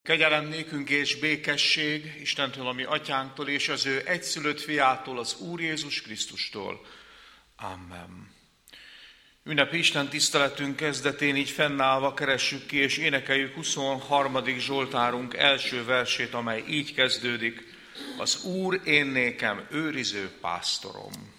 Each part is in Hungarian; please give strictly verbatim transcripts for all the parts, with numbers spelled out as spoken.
Kegyelem nékünk és békesség Istentől, a mi atyánktól, és az ő egyszülött fiától, az Úr Jézus Krisztustól. Amen. Ünnepi Isten tiszteletünk kezdetén így fennállva keressük ki és énekeljük huszonharmadik Zsoltárunk első versét, amely így kezdődik. Az Úr én nékem őriző pásztorom.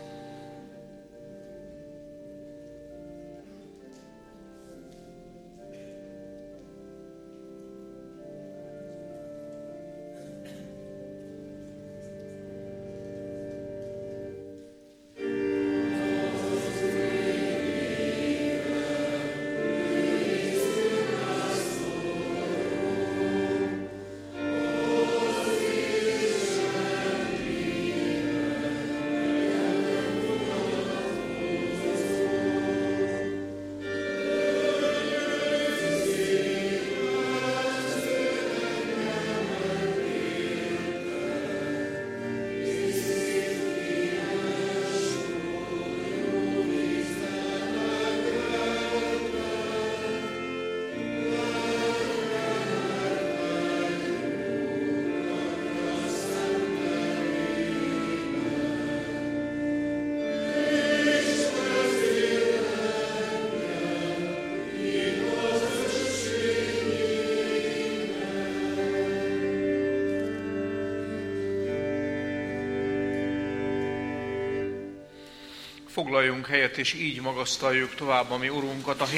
Foglaljunk helyet, és így magasztaljuk tovább a mi Urunkat a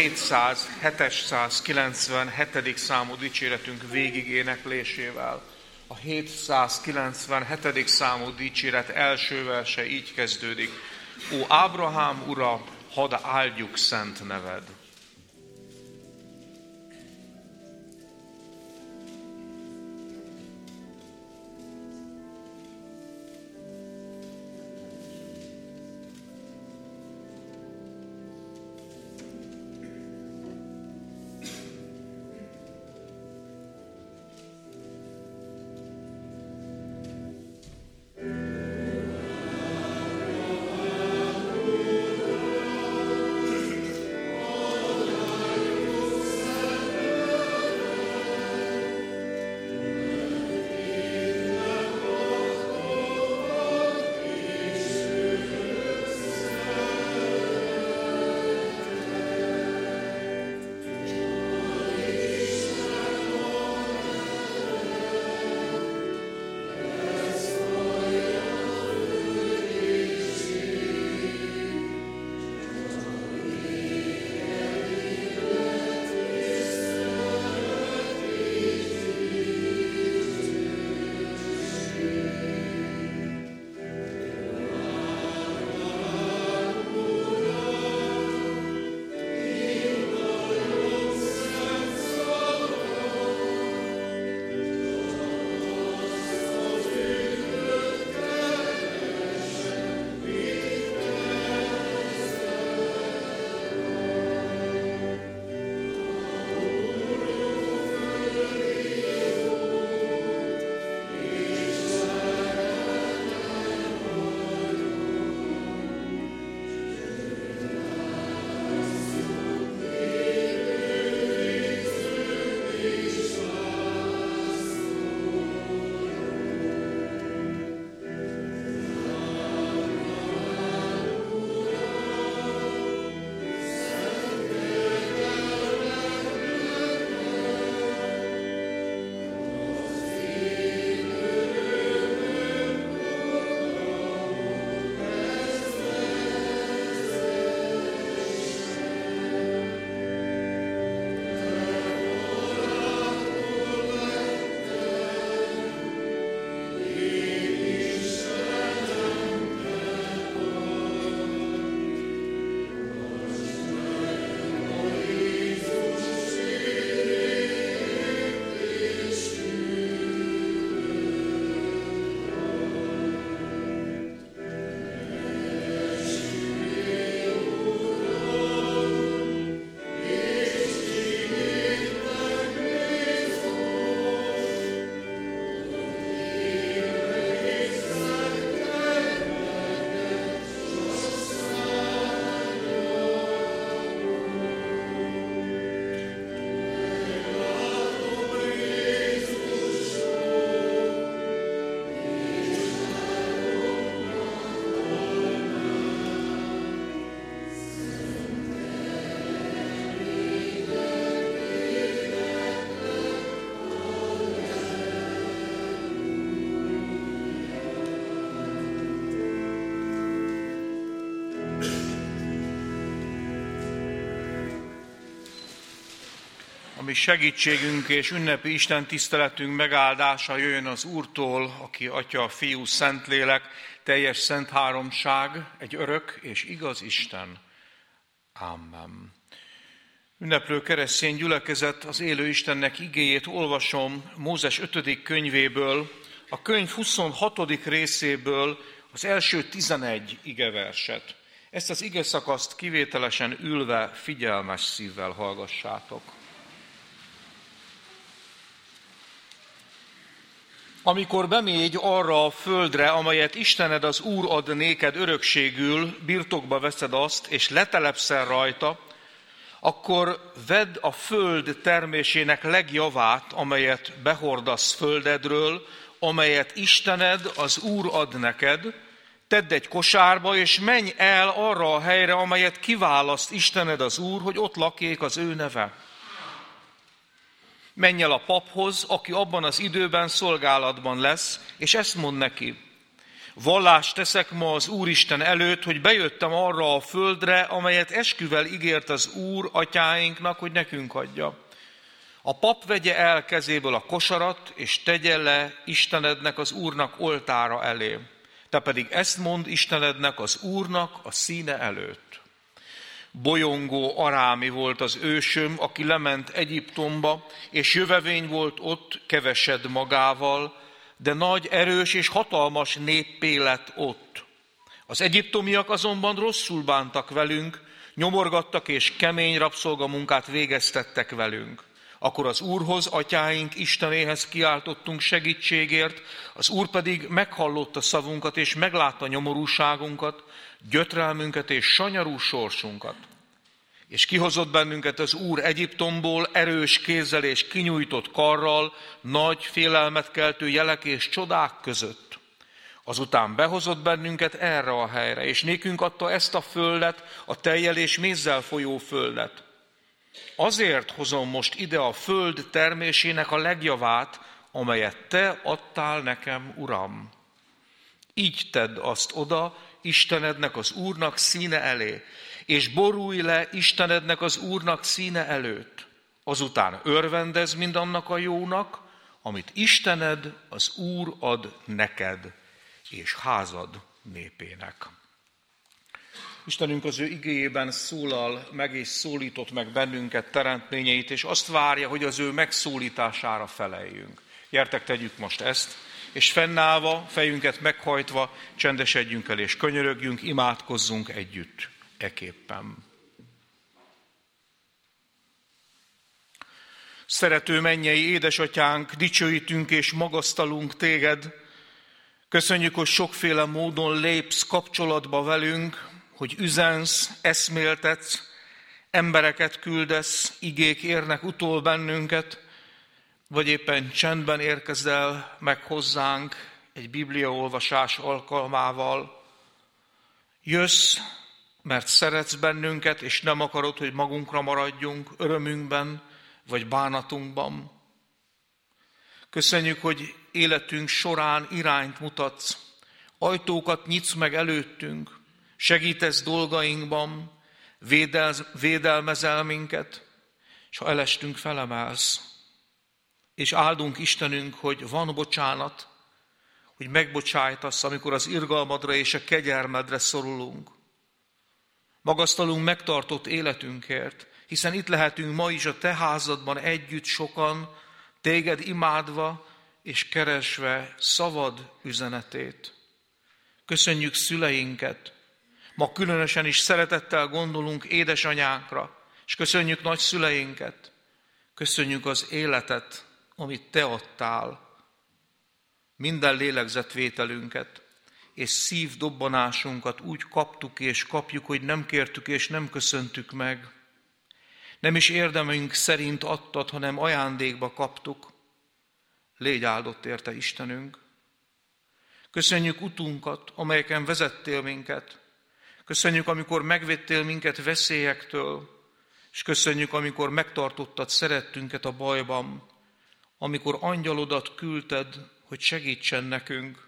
hétszázhetvenkilencvenhetedik számú dicséretünk végigéneklésével. A hétszázkilencvenhetedik számú dicséret első verse így kezdődik. Ó Ábrahám ura, hadd áldjuk szent neved! Oh ami segítségünk és ünnepi Isten tiszteletünk megáldása jöjjön az Úrtól, aki Atya, Fiú, Szentlélek, teljes szent háromság, egy örök és igaz Isten. Amen. Ünneplő keresztény gyülekezet, az élő Istennek igéjét olvasom Mózes ötödik könyvéből, a könyv huszonhatodik részéből az első tizenegy igeverset. Ezt az igeszakaszt kivételesen ülve, figyelmes szívvel hallgassátok. Amikor bemégy arra a földre, amelyet Istened az Úr ad néked örökségül, birtokba veszed azt, és letelepszel rajta, akkor vedd a föld termésének legjavát, amelyet behordasz földedről, amelyet Istened az Úr ad neked, tedd egy kosárba, és menj el arra a helyre, amelyet kiválaszt Istened az Úr, hogy ott lakjék az ő neve. Menj el a paphoz, aki abban az időben szolgálatban lesz, és ezt mond neki: vallást teszek ma az Úristen előtt, hogy bejöttem arra a földre, amelyet esküvel ígért az Úr atyáinknak, hogy nekünk adja. A pap vegye el kezéből a kosarat, és tegye le Istenednek, az Úrnak oltára elé. Te pedig ezt mondd Istenednek, az Úrnak a színe előtt. Bolyongó arámi volt az ősöm, aki lement Egyiptomba, és jövevény volt ott kevesed magával, de nagy, erős és hatalmas néppé lett ott. Az egyiptomiak azonban rosszul bántak velünk, nyomorgattak és kemény rabszolgamunkát végeztettek velünk. Akkor az Úrhoz, atyáink Istenéhez kiáltottunk segítségért, az Úr pedig meghallotta szavunkat és meglátta nyomorúságunkat, gyötrelmünket és sanyarú sorsunkat. És kihozott bennünket az Úr Egyiptomból erős kézzel és kinyújtott karral, nagy félelmet keltő jelek és csodák között. Azután behozott bennünket erre a helyre, és nékünk adta ezt a földet, a tejjel és mézzel folyó földet. Azért hozom most ide a föld termésének a legjavát, amelyet te adtál nekem, Uram. Így tedd azt oda Istenednek, az Úrnak színe elé, és borulj le Istenednek, az Úrnak színe előtt. Azután örvendezz mindannak a jónak, amit Istened, az Úr ad neked, és házad népének. Istenünk az ő igéjében szólal meg és szólított meg bennünket, teremtményeit, és azt várja, hogy az ő megszólítására feleljünk. Gyertek, tegyük most ezt, és fennállva, fejünket meghajtva, csendesedjünk el és könyörögjünk, imádkozzunk együtt eképpen. Szerető mennyei édesatyánk, dicsőítünk és magasztalunk téged. Köszönjük, hogy sokféle módon lépsz kapcsolatba velünk, hogy üzensz, eszméltetsz, embereket küldesz, igék érnek utol bennünket, vagy éppen csendben érkezel meg hozzánk egy bibliaolvasás alkalmával. Jössz, mert szeretsz bennünket, és nem akarod, hogy magunkra maradjunk örömünkben, vagy bánatunkban. Köszönjük, hogy életünk során irányt mutatsz, ajtókat nyitsz meg előttünk, segítesz dolgainkban, védel, védelmezel minket, és ha elestünk, felemelsz. És áldunk Istenünk, hogy van bocsánat, hogy megbocsájtasz, amikor az irgalmadra és a kegyelmedre szorulunk. Magasztalunk megtartott életünkért, hiszen itt lehetünk ma is a te házadban együtt sokan, téged imádva és keresve szavad üzenetét. Köszönjük szüleinket, ma különösen is szeretettel gondolunk édesanyánkra, és köszönjük nagyszüleinket, köszönjük az életet, amit te adtál, minden lélegzetvételünket, és szívdobbanásunkat úgy kaptuk és kapjuk, hogy nem kértük és nem köszöntük meg. Nem is érdemünk szerint adtad, hanem ajándékba kaptuk. Légy áldott érte, Istenünk. Köszönjük utunkat, amelyeken vezettél minket. Köszönjük, amikor megvédtél minket veszélyektől, és köszönjük, amikor megtartottad szerettünket a bajban, amikor angyalodat küldted, hogy segítsen nekünk.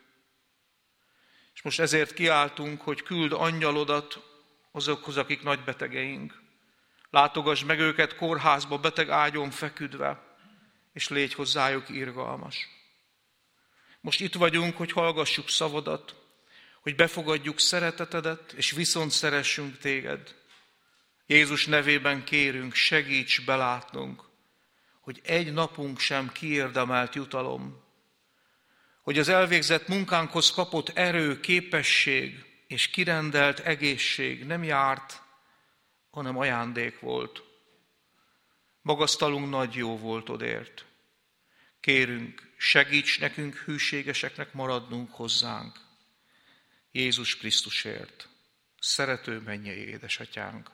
És most ezért kiáltunk, hogy küld angyalodat azokhoz, akik nagybetegeink, Látogass meg őket kórházba, beteg ágyon feküdve, és légy hozzájuk irgalmas. Most itt vagyunk, hogy hallgassuk szavadat, hogy befogadjuk szeretetedet, és viszont szeressünk téged. Jézus nevében kérünk, segíts belátnunk, hogy egy napunk sem kiérdemelt jutalom, hogy az elvégzett munkánkhoz kapott erő, képesség és kirendelt egészség nem járt, hanem ajándék volt. Magasztalunk nagy jó voltodért. Kérünk, segíts nekünk hűségeseknek maradnunk hozzánk. Jézus Krisztusért, szerető mennyei édesatyánk.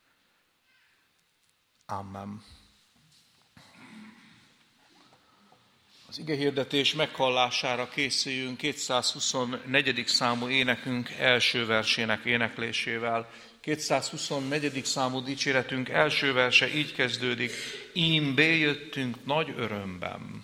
Amen. Az igehirdetés meghallására készüljünk kétszázhuszonnegyedik számú énekünk első versének éneklésével. kétszázhuszonnegyedik számú dicséretünk első verse így kezdődik: Ím bejöttünk nagy örömben.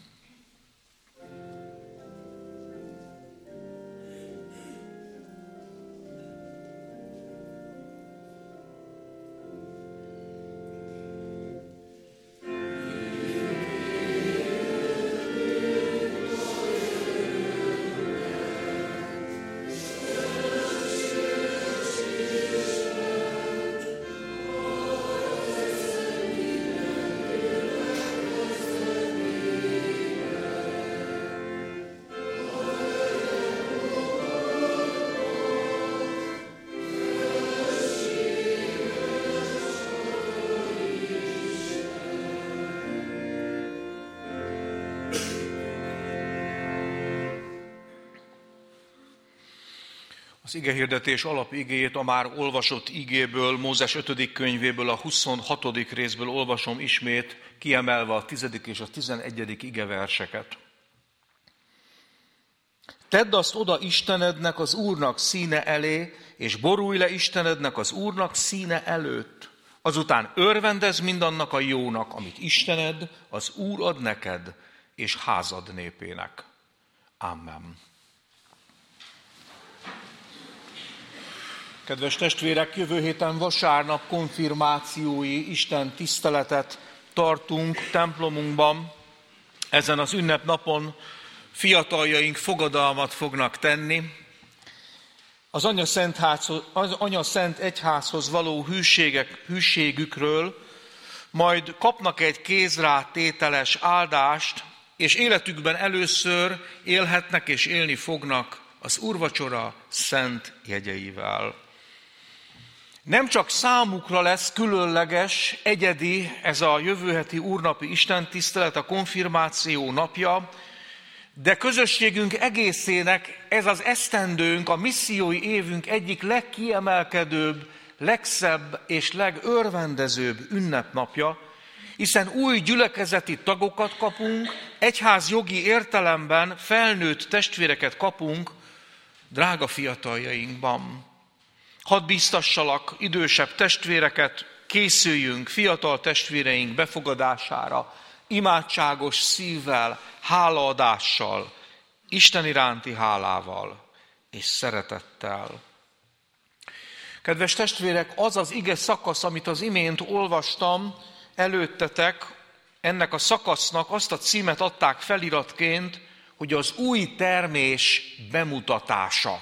Az igehirdetés alapigéjét a már olvasott igéből, Mózes ötödik könyvéből, a huszonhatodik részből olvasom ismét, kiemelve a tizedik és a tizenegyedik igeverseket. Tedd azt oda Istenednek, az Úrnak színe elé, és borulj le Istenednek, az Úrnak színe előtt. Azután örvendezz mindannak a jónak, amit Istened, az Úr ad neked, és házad népének. Amen. Kedves testvérek, jövő héten vasárnap konfirmációi Isten tiszteletet tartunk templomunkban. Ezen az ünnepnapon fiataljaink fogadalmat fognak tenni. Az Anya Szent, házhoz, az Anya Szent Egyházhoz való hűségek, hűségükről majd kapnak egy kézrátételes áldást, és életükben először élhetnek és élni fognak az úrvacsora szent jegyeivel. Nem csak számukra lesz különleges, egyedi ez a jövő heti úrnapi istentisztelet, a konfirmáció napja, de közösségünk egészének ez az esztendőnk, a missziói évünk egyik legkiemelkedőbb, legszebb és legörvendezőbb ünnepnapja, hiszen új gyülekezeti tagokat kapunk, egyház jogi értelemben felnőtt testvéreket kapunk drága fiataljainkban. Hadd bíztassalak idősebb testvéreket, készüljünk fiatal testvéreink befogadására, imádságos szívvel, hálaadással, Isten iránti hálával és szeretettel. Kedves testvérek, az az ige szakasz, amit az imént olvastam előttetek, ennek a szakasznak azt a címet adták feliratként, hogy az új termés bemutatása.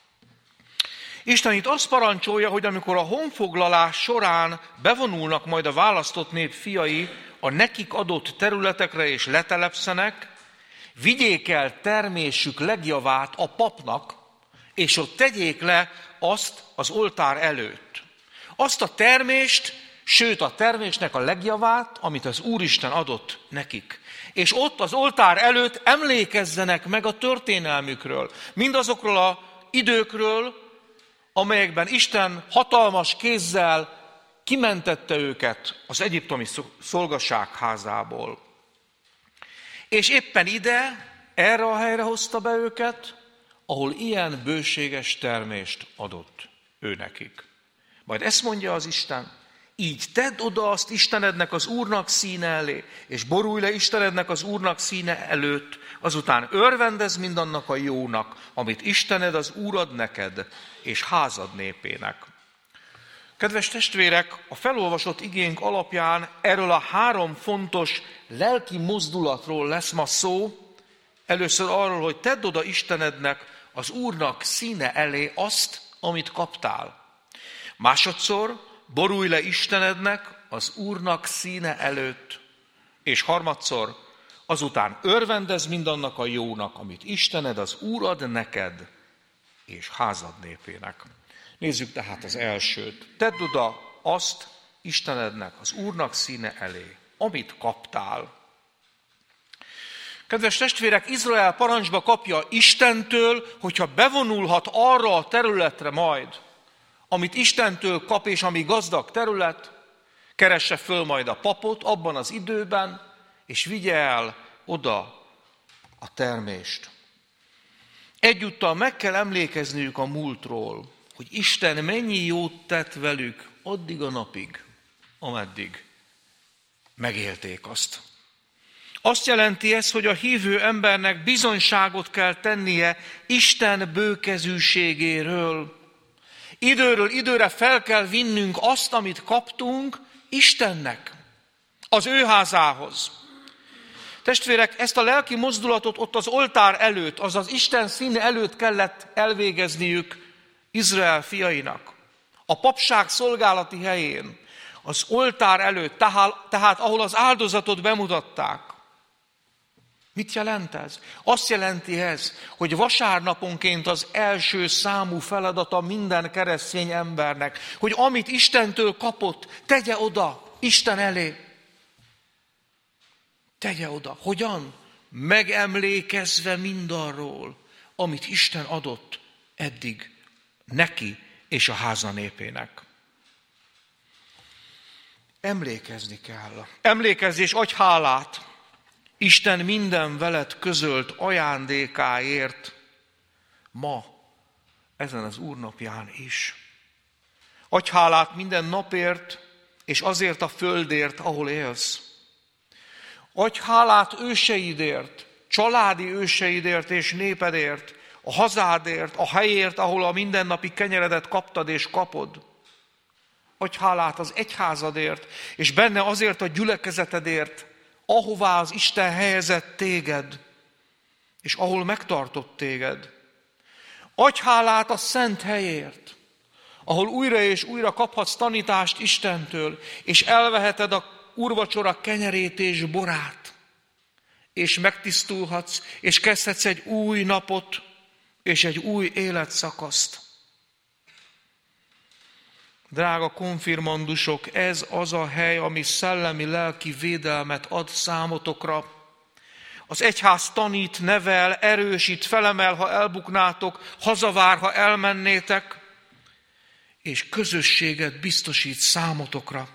Isten itt azt parancsolja, hogy amikor a honfoglalás során bevonulnak majd a választott nép fiai a nekik adott területekre és letelepszenek, vigyék el termésük legjavát a papnak, és ott tegyék le azt az oltár előtt. Azt a termést, sőt a termésnek a legjavát, amit az Úristen adott nekik. És ott az oltár előtt emlékezzenek meg a történelmükről, mindazokról az időkről, amelyekben Isten hatalmas kézzel kimentette őket az egyiptomi szolgaság házából. És éppen ide, erre a helyre hozta be őket, ahol ilyen bőséges termést adott ő nekik. Majd ezt mondja az Isten: így tedd oda azt Istenednek, az Úrnak színe elé, és borulj le Istenednek, az Úrnak színe előtt, azután örvendezz mindannak a jónak, amit Istened, az Úr ad neked, és házad népének. Kedves testvérek, a felolvasott igénk alapján erről a három fontos lelki mozdulatról lesz ma szó. Először arról, hogy tedd oda Istenednek, az Úrnak színe elé azt, amit kaptál. Másodszor borulj le Istenednek, az Úrnak színe előtt. És harmadszor, azután örvendezz mindannak a jónak, amit Istened, az Úr ad neked, és házad népének. Nézzük tehát az elsőt. Tedd oda azt Istenednek, az Úrnak színe elé, amit kaptál. Kedves testvérek, Izrael parancsba kapja Istentől, hogyha bevonulhat arra a területre majd, amit Istentől kap, és ami gazdag terület, keresse föl majd a papot abban az időben, és vigye el oda a termést. Egyúttal meg kell emlékezniük a múltról, hogy Isten mennyi jót tett velük addig a napig, ameddig megélték azt. Azt jelenti ez, hogy a hívő embernek bizonyságot kell tennie Isten bőkezűségéről. Időről időre fel kell vinnünk azt, amit kaptunk Istennek, az ő házához. Testvérek, ezt a lelki mozdulatot ott az oltár előtt, azaz Isten színe előtt kellett elvégezniük Izrael fiainak. A papság szolgálati helyén, az oltár előtt, tehát, tehát ahol az áldozatot bemutatták. Mit jelent ez? Azt jelenti ez, hogy vasárnaponként az első számú feladata minden keresztény embernek, hogy amit Istentől kapott, tegye oda Isten elé. Tegye oda. Hogyan? Megemlékezve mindarról, amit Isten adott eddig neki és a háza népének. Emlékezni kell. Emlékezz és adj hálát Isten minden veled közölt ajándékáért ma, ezen az Úrnapján is. Adj hálát minden napért, és azért a földért, ahol élsz. Adj hálát őseidért, családi őseidért és népedért, a hazádért, a helyért, ahol a mindennapi kenyeredet kaptad és kapod. Adj hálát az egyházadért, és benne azért a gyülekezetedért, ahová az Isten helyezett téged, és ahol megtartott téged. Adj hálát a szent helyért, ahol újra és újra kaphatsz tanítást Istentől, és elveheted a úrvacsora kenyerét és borát, és megtisztulhatsz, és kezdhetsz egy új napot, és egy új életszakaszt. Drága konfirmandusok, ez az a hely, ami szellemi-lelki védelmet ad számotokra. Az egyház tanít, nevel, erősít, felemel, ha elbuknátok, hazavár, ha elmennétek, és közösséget biztosít számotokra.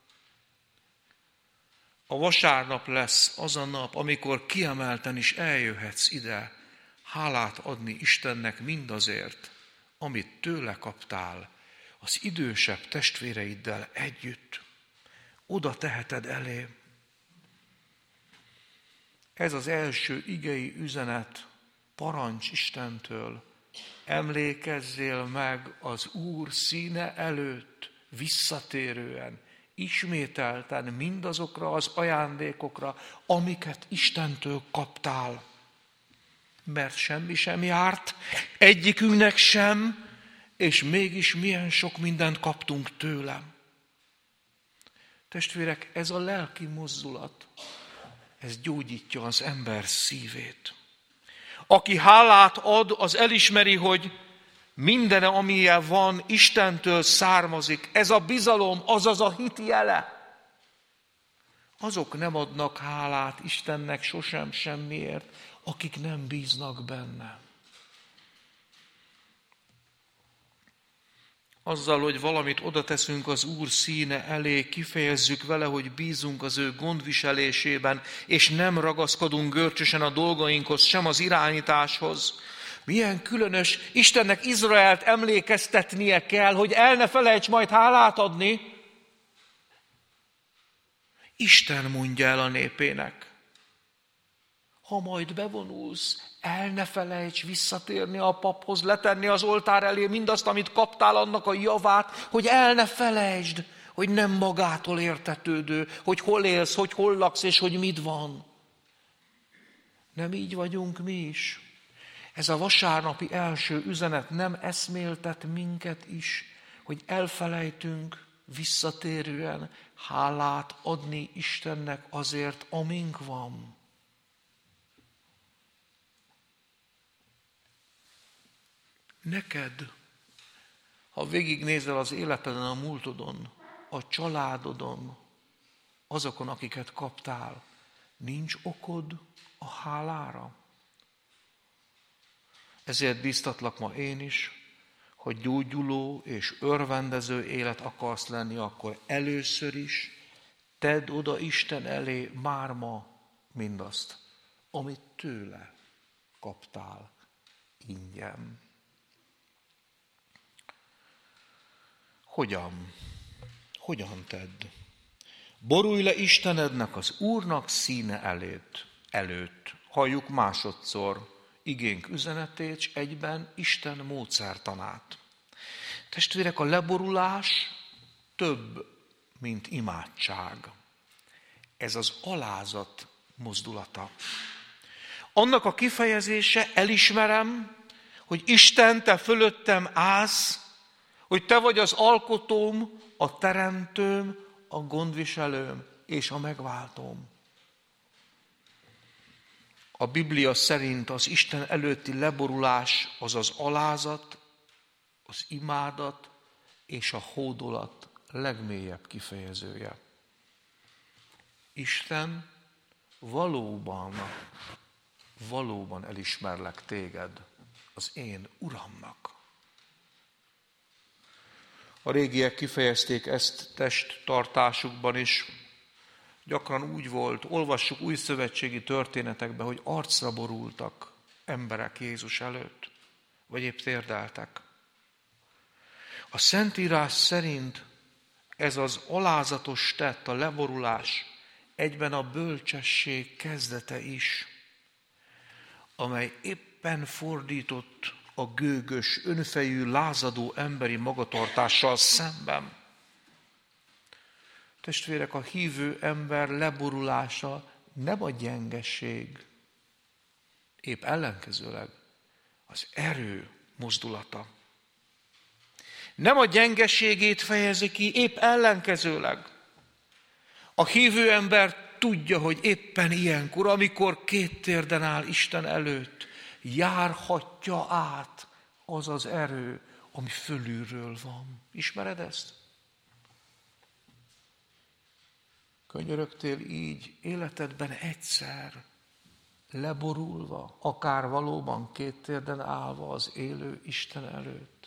A vasárnap lesz az a nap, amikor kiemelten is eljöhetsz ide, hálát adni Istennek mindazért, amit tőle kaptál, az idősebb testvéreiddel együtt. Oda teheted elé. Ez az első igei üzenet, parancs Istentől. Emlékezzél meg az Úr színe előtt, visszatérően, ismételten mindazokra az ajándékokra, amiket Istentől kaptál. Mert semmi sem járt, egyikünknek sem, és mégis milyen sok mindent kaptunk tőlem. Testvérek, ez a lelki mozdulat, ez gyógyítja az ember szívét. Aki hálát ad, az elismeri, hogy minden, amilyen van, Istentől származik. Ez a bizalom, azaz a hit jele. Azok nem adnak hálát Istennek sosem semmiért, akik nem bíznak benne. Azzal, hogy valamit oda teszünk az Úr színe elé, kifejezzük vele, hogy bízunk az ő gondviselésében, és nem ragaszkodunk görcsösen a dolgainkhoz, sem az irányításhoz. Milyen különös, Istennek Izraelt emlékeztetnie kell, hogy el ne felejts majd hálát adni. Isten mondja el a népének, ha majd bevonulsz, el ne felejts visszatérni a paphoz, letenni az oltár elé mindazt, amit kaptál, annak a javát, hogy el ne felejtsd, hogy nem magától értetődő, hogy hol élsz, hogy hol laksz, és hogy mit van. Nem így vagyunk mi is. Ez a vasárnapi első üzenet nem eszméltet minket is, hogy elfelejtünk visszatérően hálát adni Istennek azért, amink van. Neked, ha végignézel az életeden, a múltodon, a családodon, azokon, akiket kaptál, nincs okod a hálára? Ezért bíztatlak ma én is, hogy gyógyuló és örvendező élet akarsz lenni, akkor először is tedd oda Isten elé már ma mindazt, amit tőle kaptál ingyen. Hogyan? Hogyan tedd? Borulj le Istenednek, az Úrnak színe előtt. előtt. Halljuk másodszor igénk üzenetét, és egyben Isten módszertanát. Testvérek, a leborulás több, mint imádság. Ez az alázat mozdulata. Annak a kifejezése, elismerem, hogy Isten, te fölöttem állsz, hogy te vagy az alkotóm, a teremtőm, a gondviselőm és a megváltóm. A Biblia szerint az Isten előtti leborulás az az alázat, az imádat és a hódolat legmélyebb kifejezője. Isten, valóban, valóban elismerlek téged az én Uramnak. A régiek kifejezték ezt testtartásukban is. Gyakran úgy volt, olvassuk új szövetségi történetekben, hogy arcra borultak emberek Jézus előtt, vagy épp térdeltek. A Szentírás szerint ez az alázatos tett, a leborulás egyben a bölcsesség kezdete is, amely éppen fordított a gőgös, önfejű, lázadó emberi magatartással szemben. Testvérek, a hívő ember leborulása nem a gyengeség, épp ellenkezőleg az erő mozdulata. Nem a gyengeségét fejezi ki, épp ellenkezőleg. A hívő ember tudja, hogy éppen ilyenkor, amikor két térden áll Isten előtt, járhatja át az az erő, ami fölülről van. Ismered ezt? Könyörögtél így életedben egyszer, leborulva, akár valóban két térden állva az élő Isten előtt.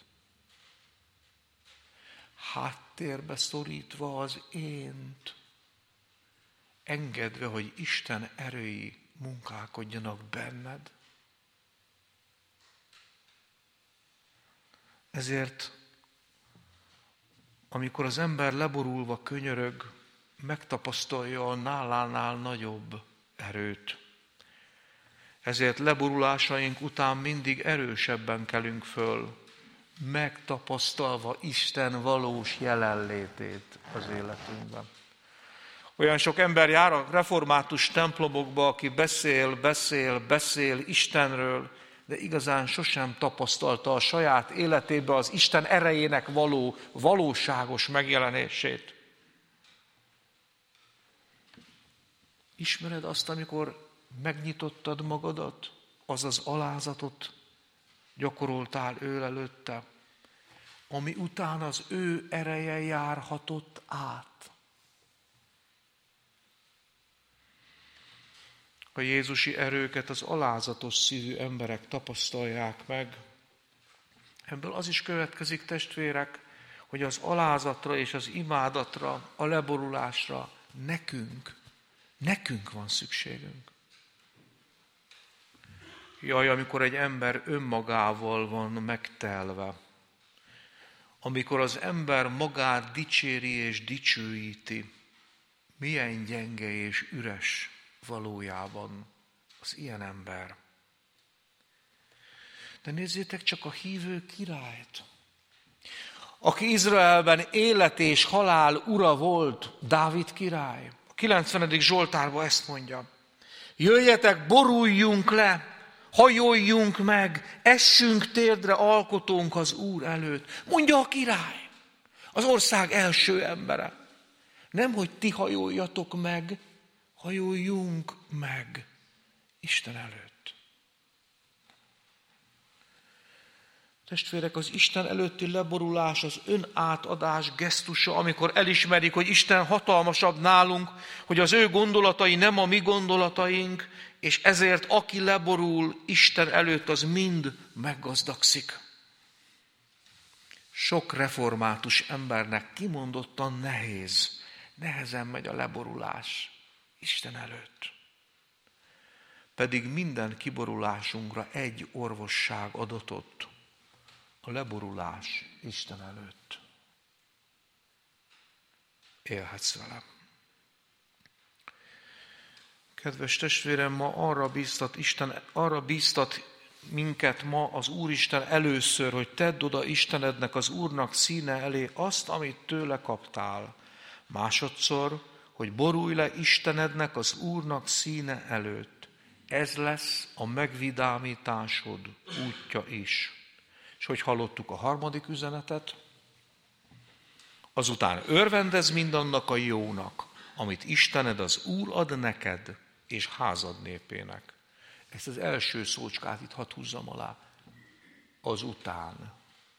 Háttérbe szorítva az ént, engedve, hogy Isten erői munkálkodjanak benned. Ezért, amikor az ember leborulva könyörög, megtapasztalja a nálánál nagyobb erőt. Ezért leborulásaink után mindig erősebben kelünk föl, megtapasztalva Isten valós jelenlétét az életünkben. Olyan sok ember jár a református templomokba, aki beszél, beszél, beszél Istenről, de igazán sosem tapasztalta a saját életébe az Isten erejének való, valóságos megjelenését. Ismered azt, amikor megnyitottad magadat, azaz alázatot gyakoroltál ő előtte, ami után az ő ereje járhatott át. A jézusi erőket az alázatos szívű emberek tapasztalják meg. Ebből az is következik, testvérek, hogy az alázatra és az imádatra, a leborulásra nekünk, nekünk van szükségünk. Jaj, amikor egy ember önmagával van megtelve, amikor az ember magát dicséri és dicsőíti, milyen gyenge és üres valójában a az ilyen ember. De nézzétek csak a hívő királyt, aki Izraelben élet és halál ura volt, Dávid király. A kilencvenedik Zsoltárban ezt mondja. Jöjjetek, boruljunk le, hajoljunk meg, essünk térdre alkotónk az Úr előtt. Mondja a király, az ország első embere. Nem, hogy ti hajoljatok meg, hajoljunk meg Isten előtt. Testvérek, az Isten előtti leborulás, az önátadás gesztusa, amikor elismerik, hogy Isten hatalmasabb nálunk, hogy az ő gondolatai nem a mi gondolataink, és ezért aki leborul Isten előtt, az mind meggazdagszik. Sok református embernek kimondottan nehéz, nehezen megy a leborulás Isten előtt. Pedig minden kiborulásunkra egy orvosság adatott. A leborulás Isten előtt. Élhetsz velem. Kedves testvérem, ma arra bíztat Isten, arra bíztat minket ma az Úristen először, hogy tedd oda Istenednek, az Úrnak színe elé azt, amit tőle kaptál. Másodszor, hogy borulj le Istenednek, az Úrnak színe előtt. Ez lesz a megvidámításod útja is. És hogy hallottuk a harmadik üzenetet, azután örvendezz mindannak a jónak, amit Istened az Úr ad neked és házad népének. Ezt az első szócskát itt hadd húzzam alá. Azután.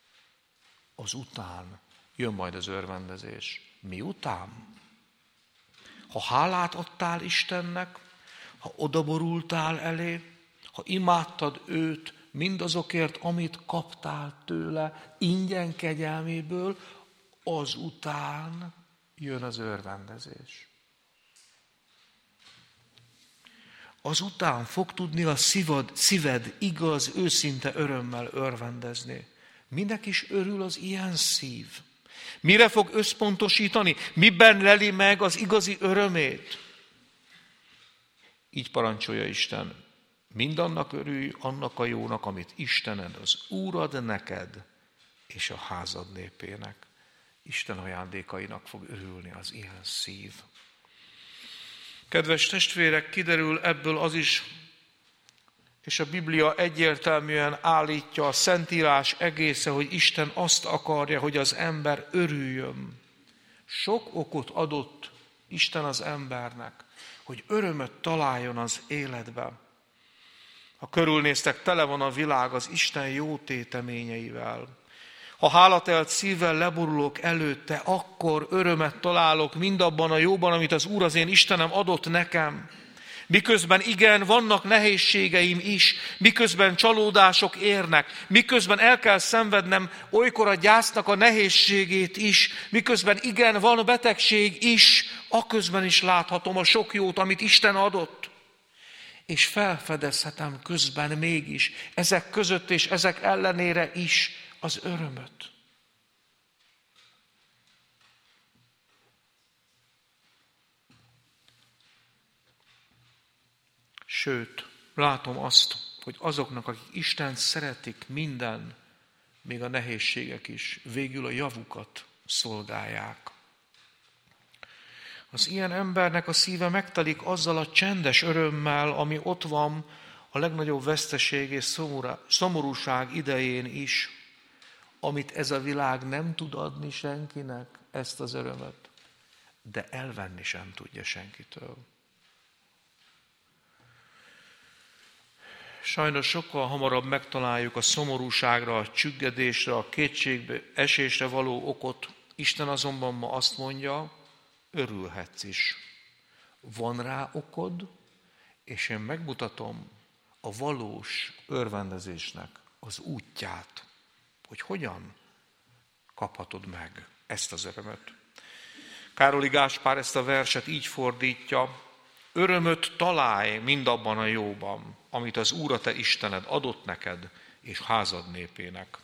Azután jön majd az örvendezés. Miután? Ha hálát adtál Istennek, ha odaborultál elé, ha imádtad őt, mindazokért, amit kaptál tőle, ingyen kegyelméből, azután jön az örvendezés. Azután fog tudni a szíved, szíved igaz, őszinte örömmel örvendezni. Minek is örül az ilyen szív? Mire fog összpontosítani? Miben leli meg az igazi örömét? Így parancsolja Isten. Mindannak örülj, annak a jónak, amit Istened, az Úr ad neked, és a házad népének. Isten ajándékainak fog örülni az ilyen szív. Kedves testvérek, kiderül ebből az is, és a Biblia egyértelműen állítja, a Szentírás egésze, hogy Isten azt akarja, hogy az ember örüljön. Sok okot adott Isten az embernek, hogy örömöt találjon az életben. Ha körülnéztek, tele van a világ az Isten jó téteményeivel. Ha hálatelt szívvel leborulok előtte, akkor örömet találok mindabban a jóban, amit az Úr az én Istenem adott nekem. Miközben igen, vannak nehézségeim is, miközben csalódások érnek, miközben el kell szenvednem olykor a gyásznak a nehézségét is, miközben igen, van betegség is, aközben is láthatom a sok jót, amit Isten adott. És felfedezhetem közben mégis, ezek között és ezek ellenére is az örömöt. Sőt, látom azt, hogy azoknak, akik Istent szeretik, minden, még a nehézségek is, végül a javukat szolgálják. Az ilyen embernek a szíve megtelik azzal a csendes örömmel, ami ott van a legnagyobb veszteség és szomorúság idején is, amit ez a világ nem tud adni senkinek, ezt az örömöt, de elvenni sem tudja senkitől. Sajnos sokkal hamarabb megtaláljuk a szomorúságra, a csüggedésre, a kétségbe esésre való okot. Isten azonban ma azt mondja, örülhetsz is. Van rá okod, és én megmutatom a valós örvendezésnek az útját, hogy hogyan kaphatod meg ezt az örömöt. Károli Gáspár ezt a verset így fordítja, örömöt találj mindabban a jóban, amit az Úr a te Istened adott neked és házad népének.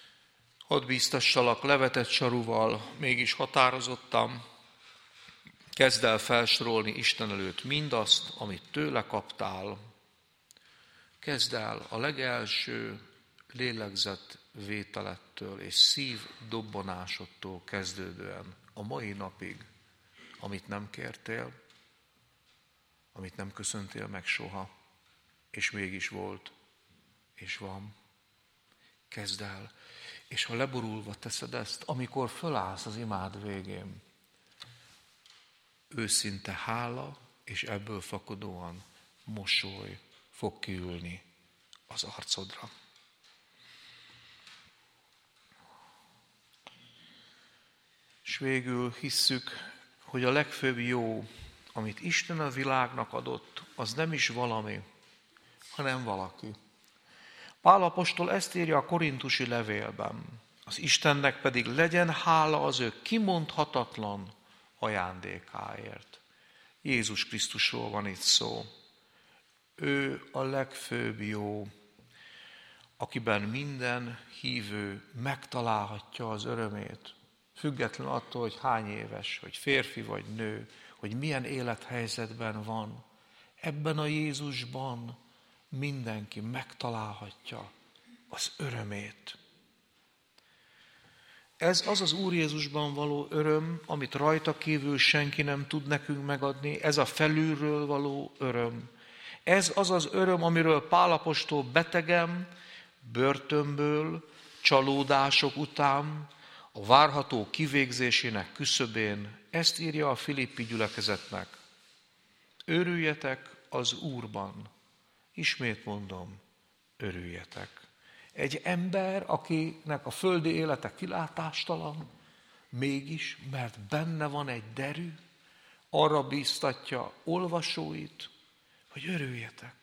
Hadd bíztassalak levetett sarúval, mégis határozottan. Kezd el felsorolni Isten előtt mindazt, amit tőle kaptál. Kezd el a legelső lélegzett vételettől és szív dobbanásodtól kezdődően a mai napig, amit nem kértél, amit nem köszöntél meg soha, és mégis volt, és van. Kezdd el, és ha leborulva teszed ezt, amikor fölállsz az imád végén, őszinte hála, és ebből fakadóan mosoly fog kiülni az arcodra. És végül hisszük, hogy a legfőbb jó, amit Isten a világnak adott, az nem is valami, hanem valaki. Pál apostol ezt írja a korintusi levélben. Az Istennek pedig legyen hála az ő kimondhatatlan ajándékáért. Jézus Krisztusról van itt szó. Ő a legfőbb jó, akiben minden hívő megtalálhatja az örömét, független attól, hogy hány éves, hogy férfi vagy nő, hogy milyen élethelyzetben van. Ebben a Jézusban mindenki megtalálhatja az örömét. Ez az az Úr Jézusban való öröm, amit rajta kívül senki nem tud nekünk megadni, ez a felülről való öröm. Ez az az öröm, amiről Pál apostol betegen, börtönből, csalódások után, a várható kivégzésének küszöbén ezt írja a filippi gyülekezetnek. Örüljetek az Úrban. Ismét mondom, örüljetek. Egy ember, akinek a földi élete kilátástalan, mégis, mert benne van egy derű, arra bíztatja olvasóit, hogy örüljetek.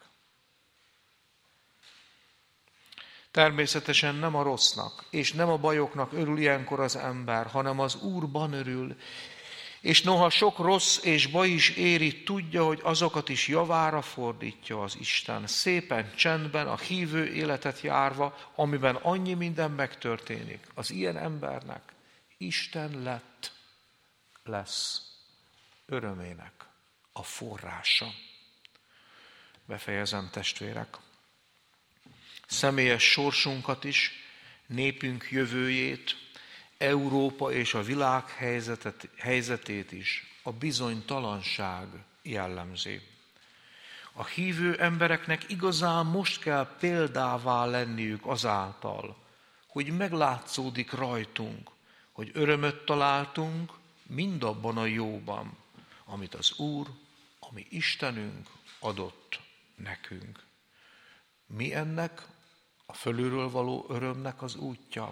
Természetesen nem a rossznak, és nem a bajoknak örül ilyenkor az ember, hanem az Úrban örül. És noha sok rossz és baj is éri, tudja, hogy azokat is javára fordítja az Isten. Szépen, csendben, a hívő életet járva, amiben annyi minden megtörténik. Az ilyen embernek Isten lett, lesz örömének a forrása. Befejezem, testvérek. Személyes sorsunkat is, népünk jövőjét, Európa és a világ helyzetet, helyzetét is a bizonytalanság jellemzi. A hívő embereknek igazán most kell példává lenniük azáltal, hogy meglátszódik rajtunk, hogy örömöt találtunk mindabban a jóban, amit az Úr, ami Istenünk adott nekünk. Mi ennek a fölülről való örömnek az útja?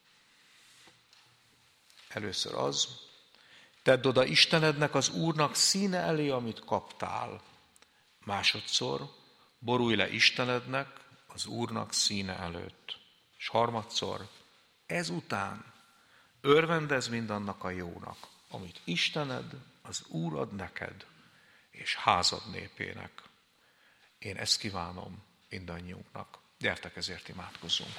Először az, tedd oda Istenednek, az Úrnak színe elé, amit kaptál. Másodszor, borulj le Istenednek, az Úrnak színe előtt. És harmadszor, ezután örvendezz mindannak a jónak, amit Istened, az Úr ad neked, és házad népének. Én ezt kívánom mindannyiunknak. Gyertek, ezért imádkozzunk.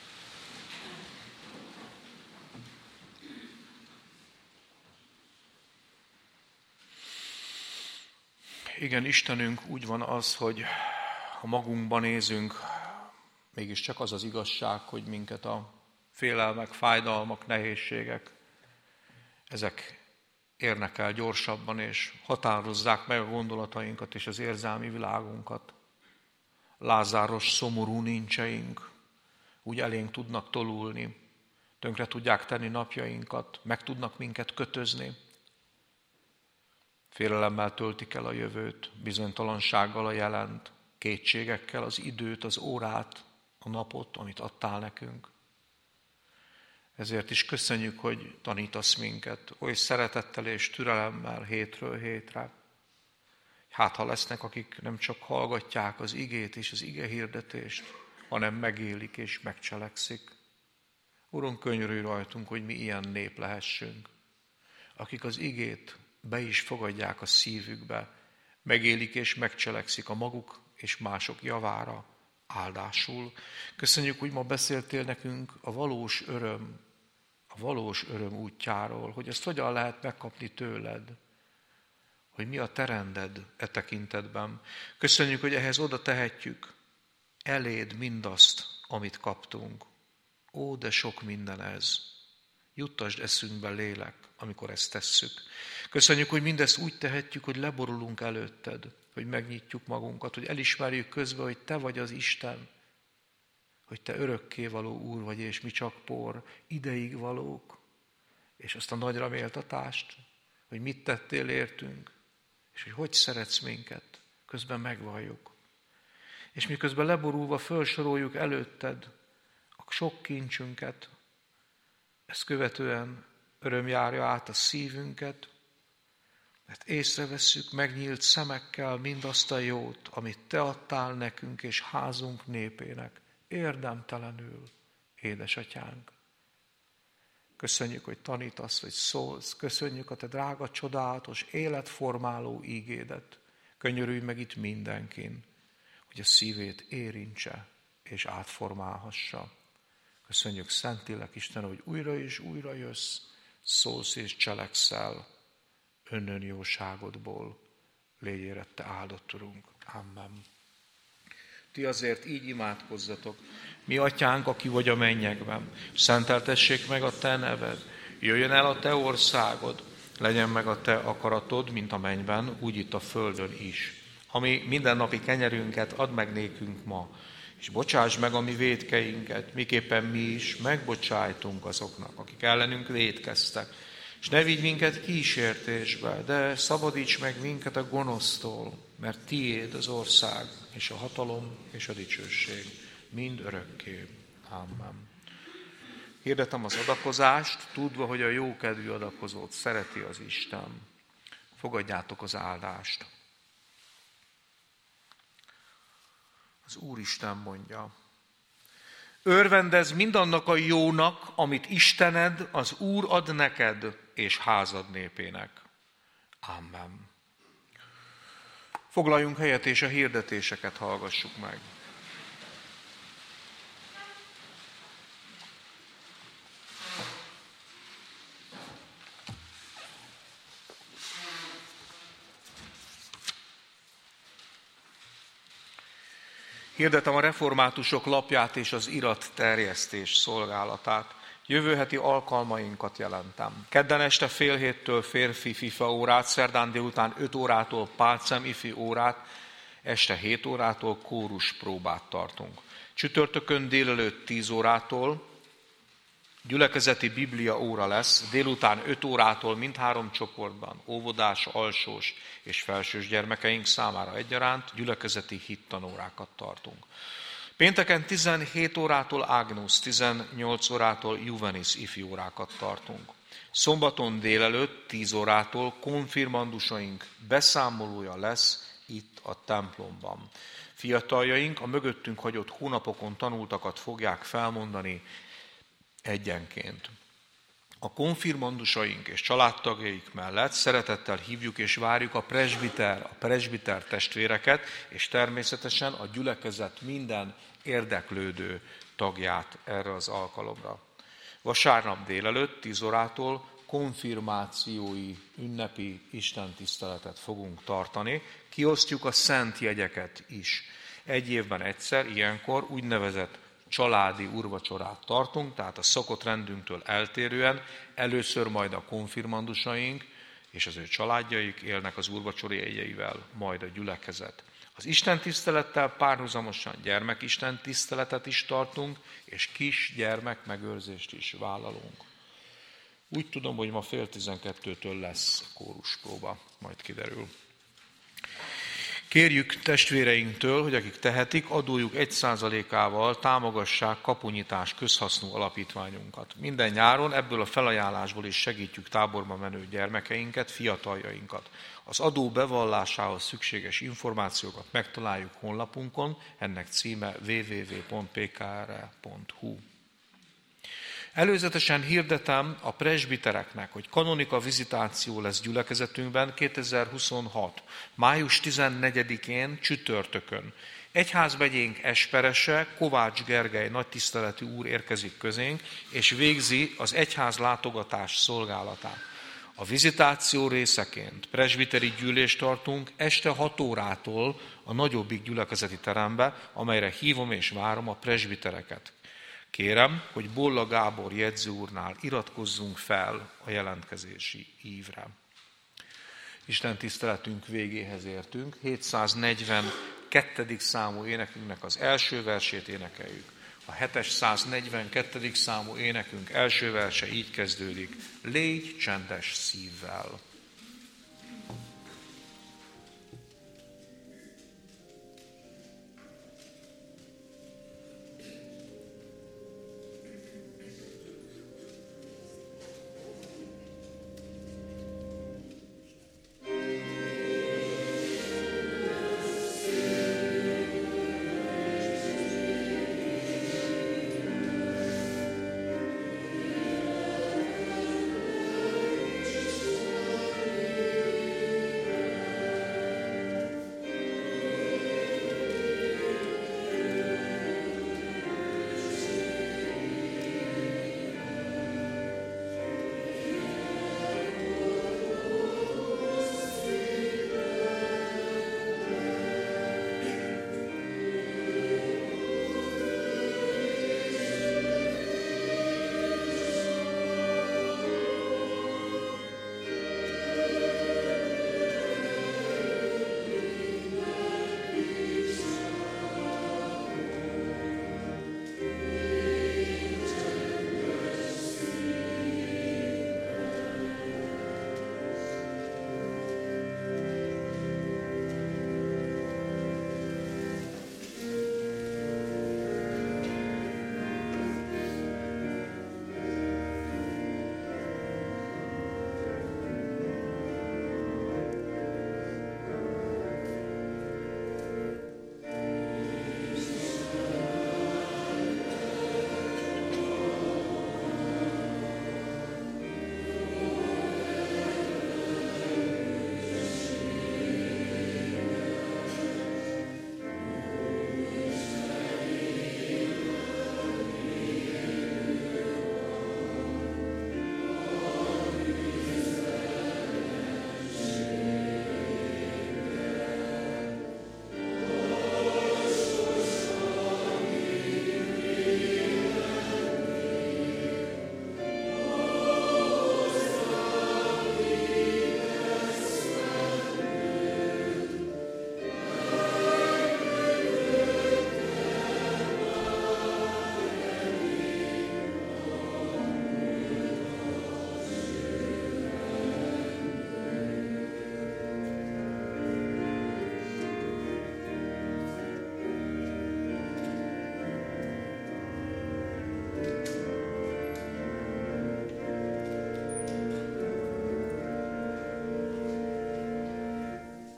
Igen, Istenünk, úgy van az, hogy ha magunkban nézünk, mégiscsak az az igazság, hogy minket a félelmek, fájdalmak, nehézségek, ezek érnek el gyorsabban, és határozzák meg a gondolatainkat és az érzelmi világunkat. Lázáros, szomorú nincseink úgy elénk tudnak tolulni, tönkre tudják tenni napjainkat, meg tudnak minket kötözni. Félelemmel töltik el a jövőt, bizonytalansággal a jelent, kétségekkel az időt, az órát, a napot, amit adtál nekünk. Ezért is köszönjük, hogy tanítasz minket oly szeretettel és türelemmel hétről hétre. Hát ha lesznek, akik nem csak hallgatják az igét és az ige hirdetést, hanem megélik és megcselekszik. Urunk, könyörülj rajtunk, hogy mi ilyen nép lehessünk, akik az igét be is fogadják a szívükbe, megélik és megcselekszik a maguk és mások javára, áldásul. Köszönjük, hogy ma beszéltél nekünk a valós öröm, a valós öröm útjáról, hogy ezt hogyan lehet megkapni tőled. hogy mi a te rended e tekintetben. Köszönjük, hogy ehhez oda tehetjük eléd mindazt, amit kaptunk. Ó, de sok minden ez. Juttasd eszünkbe, lélek, amikor ezt tesszük. Köszönjük, hogy mindezt úgy tehetjük, hogy leborulunk előtted, hogy megnyitjuk magunkat, hogy elismerjük közben, hogy te vagy az Isten, hogy te örökkévaló Úr vagy, és mi csak por, ideig valók, és azt a nagyra méltatást, hogy mit tettél értünk, és hogy hogy szeretsz minket, közben megvalljuk. És miközben leborulva felsoroljuk előtted a sok kincsünket, ezt követően öröm járja át a szívünket, mert észrevesszük megnyílt szemekkel mindazt a jót, amit te adtál nekünk és házunk népének, érdemtelenül, édesatyánk. Köszönjük, hogy tanítasz, hogy szólsz, köszönjük a te drága, csodálatos, életformáló ígédet. Könyörülj meg itt mindenkin, hogy a szívét érintse és átformálhassa. Köszönjük, Szentlélek Isten, hogy újra és újra jössz, szólsz és cselekszel önnön jóságodból. Légy érette áldott Urunk. Amen. Ti azért így imádkozzatok. Mi atyánk, aki vagy a mennyekben, szenteltessék meg a te neved, jöjjön el a te országod, legyen meg a te akaratod, mint a mennyben, úgy itt a földön is. Ami mindennapi kenyerünket add meg nékünk ma, és bocsáss meg a mi vétkeinket, miképpen mi is megbocsájtunk azoknak, akik ellenünk vétkeztek. És ne vigy minket kísértésbe, de szabadíts meg minket a gonosztól, mert tiéd az ország, és a hatalom, és a dicsőség, mind örökké. Amen. Hirdetem az adakozást, tudva, hogy a jókedvű adakozót szereti az Isten. Fogadjátok az áldást. Az Úristen mondja: örvendezz mindannak a jónak, amit Istened, az Úr ad neked és házad népének. Amen. Foglaljunk helyet, és a hirdetéseket hallgassuk meg. Hirdetem a reformátusok lapját és az iratterjesztés szolgálatát. Jövő heti alkalmainkat jelentem. Kedden este fél héttől férfi FIFA órát, szerdán délután öt órától pálcem ifi órát, este hét órától kórus próbát tartunk. Csütörtökön délelőtt tíz órától gyülekezeti biblia óra lesz, délután öt órától mindhárom csoportban, óvodás, alsós és felsős gyermekeink számára egyaránt gyülekezeti hittanórákat tartunk. Pénteken tizenhét órától Agnus, tizennyolc órától Juvenis ifjúórákat tartunk. Szombaton délelőtt tíz órától konfirmandusaink beszámolója lesz itt a templomban. Fiataljaink a mögöttünk hagyott hónapokon tanultakat fogják felmondani egyenként. A konfirmandusaink és családtagjaik mellett szeretettel hívjuk és várjuk a presbiter, a presbiter testvéreket, és természetesen a gyülekezet minden érdeklődő tagját erre az alkalomra. Vasárnap délelőtt tíz órától konfirmációi ünnepi istentiszteletet fogunk tartani. Kiosztjuk a szent jegyeket is. Egy évben egyszer, ilyenkor úgynevezett családi úrvacsorát tartunk, tehát a szokott rendünktől eltérően először majd a konfirmandusaink és az ő családjaik élnek az úrvacsori jegyeivel, majd a gyülekezet. Az istentisztelettel párhuzamosan gyermekistentiszteletet is tartunk, és kis gyermek megőrzést is vállalunk. Úgy tudom, hogy ma fél tizenkettőtől lesz kóruspróba, majd kiderül. Kérjük testvéreinktől, hogy akik tehetik, adójuk egy százalékával támogassák Kapunyítás közhasznú alapítványunkat. Minden nyáron ebből a felajánlásból is segítjük táborba menő gyermekeinket, fiataljainkat. Az adó bevallásához szükséges információkat megtaláljuk honlapunkon, ennek címe double-u double-u double-u pont p k r e pont h u. Előzetesen hirdetem a presbitereknek, hogy kanonika vizitáció lesz gyülekezetünkben kétezer-huszonhat. május tizennegyedikén csütörtökön. Egyházmegyénk esperese, Kovács Gergely nagytiszteletű úr érkezik közénk, és végzi az egyház látogatás szolgálatát. A vizitáció részeként presbiteri gyűlést tartunk este hat órától a nagyobbik gyülekezeti terembe, amelyre hívom és várom a presbitereket. Kérem, hogy Bolla Gábor jegyző úrnál iratkozzunk fel a jelentkezési ívre. Isten tiszteletünk végéhez értünk. hétszáznegyvenkettedik számú énekünknek az első versét énekeljük. A hétszáznegyvenkettedik számú énekünk első verse így kezdődik. Légy csendes szívvel.